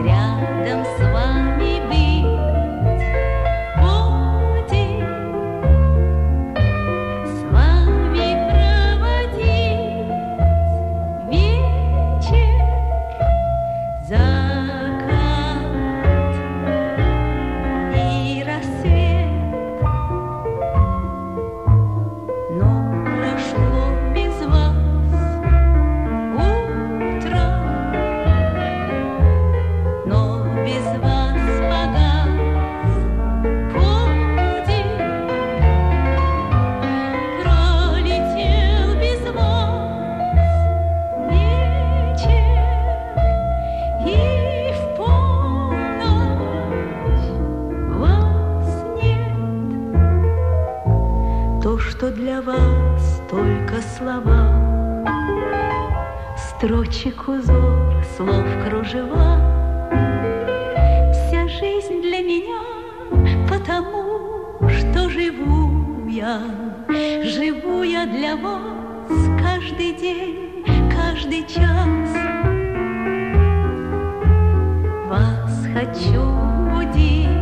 рядом с вами быть. Будет с вами проводить вечер, закат и рассвет. Но прошло без вас утро, но без вас погас подик, пролетел без вас вечер, и в полночь вас нет. То, что для вас только слова, строчек узор, слов кружева, вся жизнь для меня, потому что живу я для вас каждый день, каждый час. Вас хочу будить